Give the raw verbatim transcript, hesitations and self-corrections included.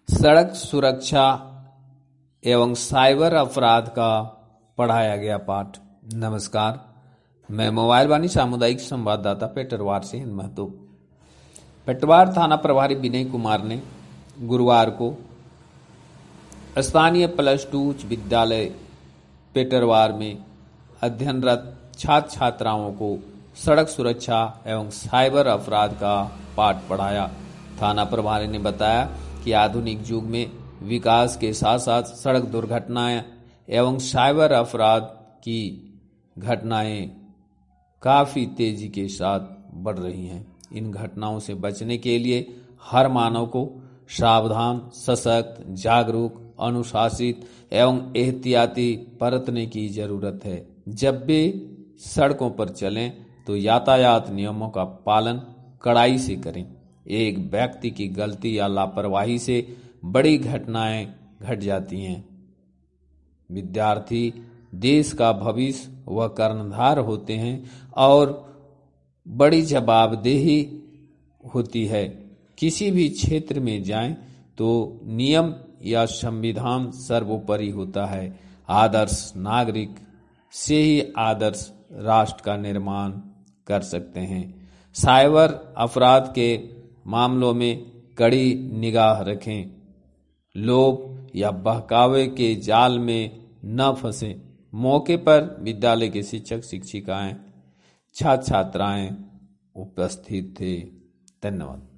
सड़क सुरक्षा एवं साइबर अपराध का पढ़ाया गया पाठ। नमस्कार, मैं मोबाइल वाणी सामुदायिक संवाददाता पेटरवार से हिंद महतो। पेटरवार थाना प्रभारी विनय कुमार ने गुरुवार को स्थानीय प्लस टू उच्च विद्यालय पेटरवार में अध्ययनरत छात्र छात्राओं को सड़क सुरक्षा एवं साइबर अपराध का पाठ पढ़ाया। थाना प्रभारी ने बताया कि आधुनिक युग में विकास के साथ साथ सड़क दुर्घटनाएं एवं साइबर अपराध की घटनाएं काफी तेजी के साथ बढ़ रही हैं। इन घटनाओं से बचने के लिए हर मानव को सावधान, सशक्त, जागरूक, अनुशासित एवं एहतियाती बरतने की जरूरत है। जब भी सड़कों पर चलें तो यातायात नियमों का पालन कड़ाई से करें। एक व्यक्ति की गलती या लापरवाही से बड़ी घटनाएं घट जाती हैं। विद्यार्थी देश का भविष्य व कर्णधार होते हैं और बड़ी जवाबदेही होती है। किसी भी क्षेत्र में जाएं तो नियम या संविधान सर्वोपरि होता है। आदर्श नागरिक से ही आदर्श राष्ट्र का निर्माण कर सकते हैं। साइबर अपराध के मामलों में कड़ी निगाह रखें। लोभ या बहकावे के जाल में न फंसें। मौके पर विद्यालय के शिक्षक शिक्षिकाएं, छात्र छात्राएं उपस्थित थे। धन्यवाद।